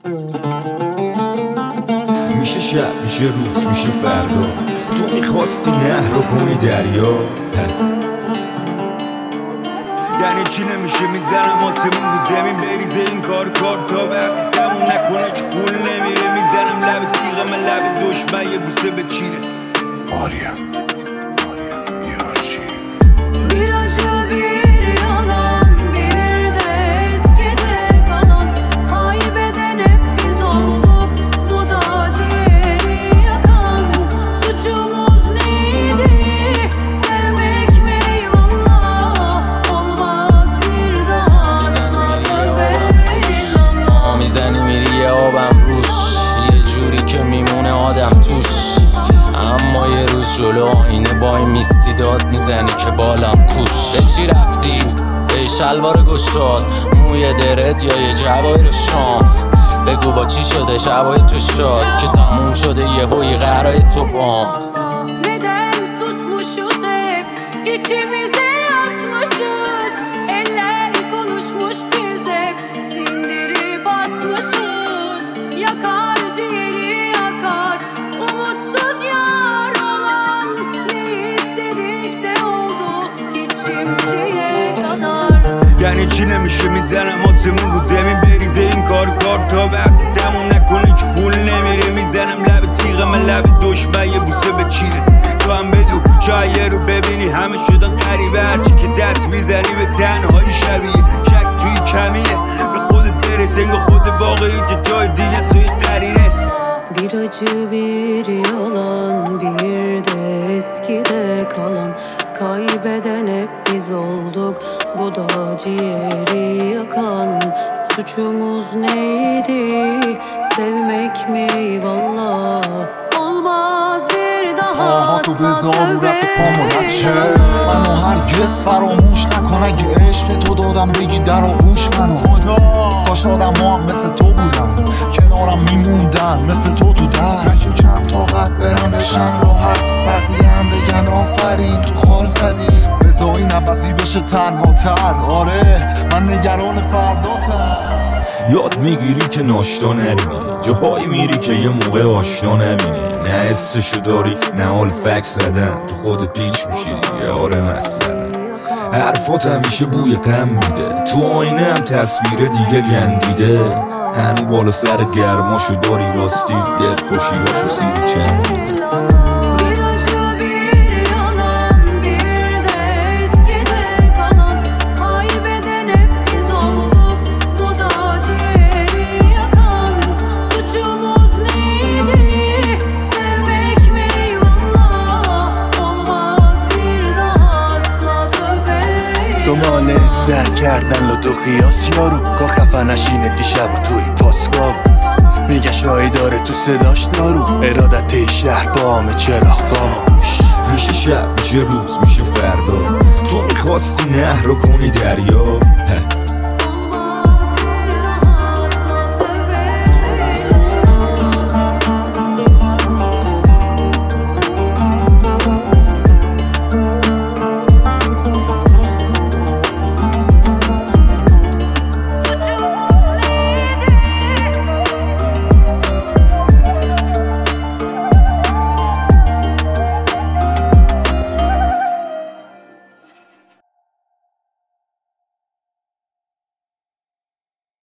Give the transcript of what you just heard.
میشه شب میشه روز میشه فردا، تو میخواستی نهر رو کنی دریا. یعنی چی نمیشه میزنم آسمون رو زمین بریزه این کار تا وقتی تموم نکنه که خون نمیره. میزنم لب تیغم لب دشمن یه بوسه به چینه. آریم یارچی bir acı bir yalan bir de eskide kalan, kaybeden hep biz olduk, bu da ciğeri yakan. Suçumuz neydi, sevmek mi eyvallah, olmaz bir daha asla tövbe illallah. میزنی میری یه آبم روش، یه جوری که میمونه آدم توش. اما یه روز جلو آینه بای میستی داد میزنی که بالم کوش. به چی رفتی؟ به شلوار گشاد، موی درت یا یه جوایر شام. بگو با چی شده شبای تو شاد که تموم شده یه هوی قرای تو بام. Neden susmuşuz hep, içimize yatmışız. Eller konuşmuş biz hep, sindirip atmışız. Yakar ciğeri yakar, umutsuz yar olan. Ne istedik de oldu hiç şimdiye kadar. یعنی چی نمیشه میزنم آسمون رو زمین بریزه این کار تا وقتی تموم نکنه که خون نمیره. میزنم لب تیغم لب دشمن یه بوسه به چینه. تو هم بدو شاید رو ببینی همه شدن قریبه، هرچی که دست میزنی به تنهایی شبیه. شک توی کمیه به خودت برسه یا خود واقعی که جای دیگه توی قرینه. Bir acı bir yalan bir de eskide kalan, kaybeden hep biz olduk, bu da ciğeri yakan. Suçumuz neydi, sevmek mi eyvallah, olmaz bir daha آهاتو asla بذار رو tövbe رپ پامو بچه illallah. منو هرگز فراموش نکن اگه عشق به تو دادم بگی در آغوش منو. خدا کاش آدم ها هم مثل تو بودن، کنارم میموندن مثل تو در. نکیم کم طاقت برم بشن راحت، بقیه هم بگن آفرین تو خال زدی. بذار این نفسی بشه تنها تر، آره من نگران فرداتم. یاد میگیری که ناشتا نبینی، جاهایی میری که یه موقع آشنا نبینی. نه حسشو داری نه حال فکر زدن، تو خود پیچ میشی دیگه. آره مثلا حرفات همیشه بوی غم میده، تو آینه هم تصویر دیگه گندیده. هنو بالا سرت گرماشو داری راستی، دل خوشیاشو سیری چندی. Bir acı bir yalan bir de eskide kalan, kaybeden hep biz olduk, bu da ciğeri yakan. Suçumuz neydi, sevmek mi eyvallah, olmaz bir daha asla tövbe دنبال سر کردن لطو خیاس یارو، که خفه نشینه دیشب و توی پاسگاه. میگه شایی داره تو صداش دارو، ارادت شهر با همه چرا خاموش. میشه شب میشه روز میشه فردا، تو میخواستی نهر رو کنی دریا.